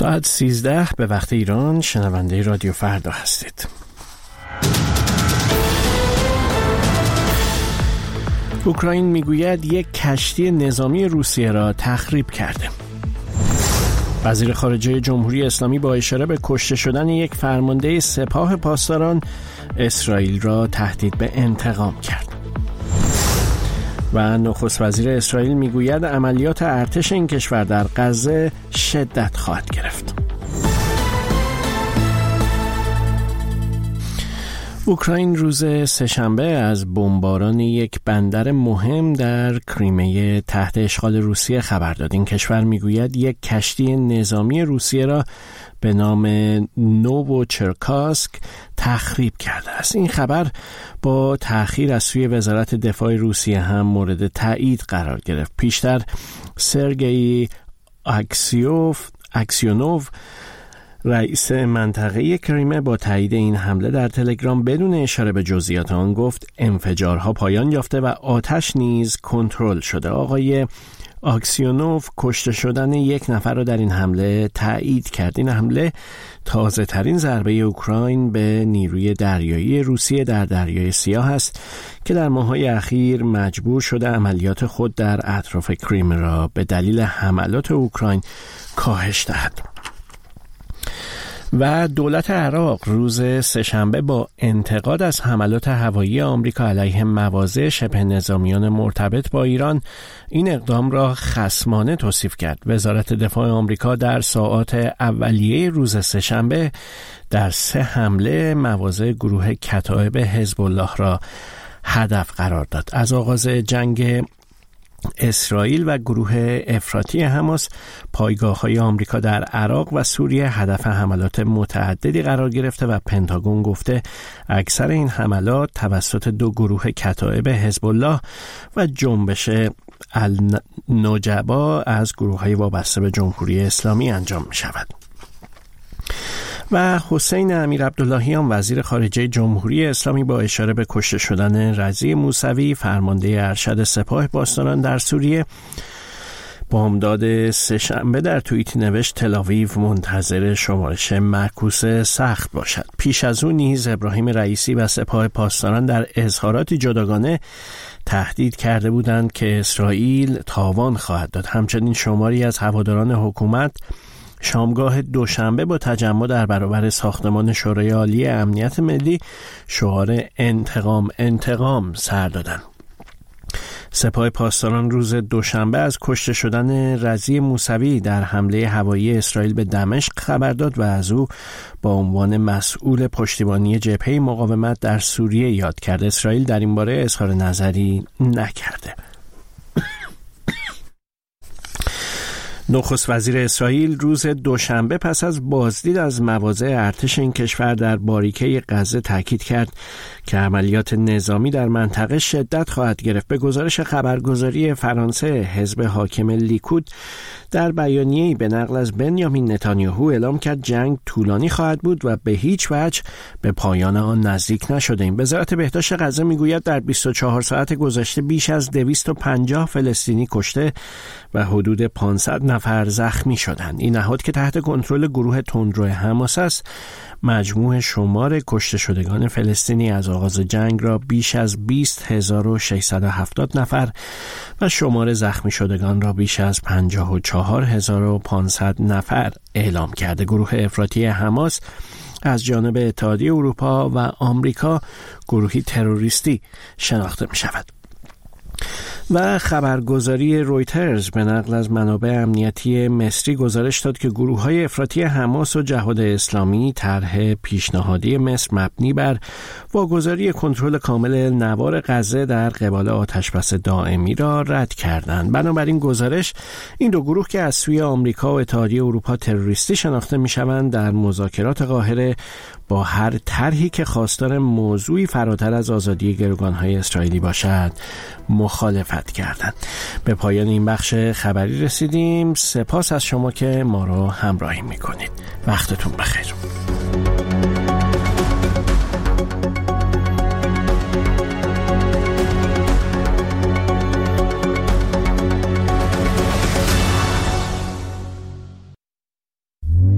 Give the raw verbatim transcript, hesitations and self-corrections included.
ساعت سیزده به وقت ایران، شنونده رادیو فردا هستید. اوکراین میگوید یک کشتی نظامی روسیه را تخریب کرده. وزیر خارجه جمهوری اسلامی با اشاره به کشته شدن یک فرمانده سپاه پاسداران اسرائیل را تهدید به انتقام کرد. و نخست وزیر اسرائیل میگوید عملیات ارتش این کشور در غزه شدت خواهد گرفت. اوکراین روز سه‌شنبه از بمباران یک بندر مهم در کریمه تحت اشغال روسیه خبر داد. این کشور میگوید یک کشتی نظامی روسیه را به نام نووچرکاسک تخریب کرده است. این خبر با تأخیر از سوی وزارت دفاع روسیه هم مورد تایید قرار گرفت. پیشتر سرگئی اکسیوف اکسیونوف رئیس منطقه کریمه با تایید این حمله در تلگرام بدون اشاره به جزئیات آن گفت انفجارها پایان یافته و آتش نیز کنترل شده. آقای اکسیونوف کشته شدن یک نفر را در این حمله تایید کرد. این حمله تازه ترین ضربه اوکراین به نیروی دریایی روسیه در دریای سیاه است که در ماه‌های اخیر مجبور شده عملیات خود در اطراف کریمه را به دلیل حملات اوکراین کاهش دهد. و دولت عراق روز سه‌شنبه با انتقاد از حملات هوایی آمریکا علیه مواضع شبه نظامیان مرتبط با ایران این اقدام را خصمانه توصیف کرد. وزارت دفاع آمریکا در ساعات اولیه روز سه‌شنبه در سه حمله مواضع گروه کتایب حزب الله را هدف قرار داد. از آغاز جنگ اسرائیل و گروه افراطی حماس پایگاه‌های آمریکا در عراق و سوریه هدف حملات متعددی قرار گرفته و پنتاگون گفته اکثر این حملات توسط دو گروه کتایب حزب الله و جنبش النجبا از گروه‌های وابسته به جمهوری اسلامی انجام می‌شود. و حسین امیر عبداللهیان وزیر خارجه جمهوری اسلامی با اشاره به کشته شدن رضی موسوی فرمانده ارشد سپاه پاسداران در سوریه بامداد سه‌شنبه در توییتی نوشت تل‌آویو منتظر شمارش معکوس سخت باشد. پیش از او نیز ابراهیم رئیسی و سپاه پاسداران در اظهاراتی جداگانه تهدید کرده بودند که اسرائیل تاوان خواهد داد. همچنین شماری از هواداران حکومت شامگاه دوشنبه با تجمع در برابر ساختمان شورای عالی امنیت ملی شعار انتقام انتقام سر دادند. سپاه پاسداران روز دوشنبه از کشته شدن رضی موسوی در حمله هوایی اسرائیل به دمشق خبر داد و از او با عنوان مسئول پشتیبانی جبهه مقاومت در سوریه یاد کرد. اسرائیل در این باره اظهار نظری نکرده. نخست وزیر اسرائیل روز دوشنبه پس از بازدید از مواضع ارتش این کشور در باریکه غزه تاکید کرد که عملیات نظامی در منطقه شدت خواهد گرفت. به گزارش خبرگزاری فرانسه، حزب حاکم لیکود در بیانیه‌ای به نقل از بنیامین نتانیاهو اعلام کرد جنگ طولانی خواهد بود و به هیچ وجه به پایان آن نزدیک نشده‌ایم. وزارت بهداشت غزه میگوید در بیست و چهار ساعت گذشته بیش از دویست و پنجاه فلسطینی کشته و حدود پانصد نفر زخمی شدند. این نهاد که تحت کنترل گروه تندرو حماس است مجموع شمار کشته شدگان فلسطینی از آغاز جنگ را بیش از بیست هزار و ششصد و هفتاد نفر و شمار زخمی شدگان را بیش از پنجاه و چهار هزار و پانصد نفر اعلام کرده. گروه افراطی حماس از جانب اتحادیه اروپا و آمریکا گروهی تروریستی شناخته می شود. و خبرگزاری رویترز به نقل از منابع امنیتی مصری گزارش داد که گروه‌های افراطی حماس و جهاد اسلامی طرح پیشنهادی مصر مبنی بر واگذاری کنترل کامل نوار غزه در قبال آتشبس دائمی را رد کردند. بنابراین گزارش این دو گروه که از سوی آمریکا و اتحادیه اروپا تروریستی شناخته می‌شوند در مذاکرات قاهره با هر طرحی که خواستار موضوعی فراتر از آزادی گروگان‌های اسرائیلی باشد مخالفت کردند. به پایان این بخش خبری رسیدیم. سپاس از شما که ما را همراهی می‌کنید. وقتتون بخیر.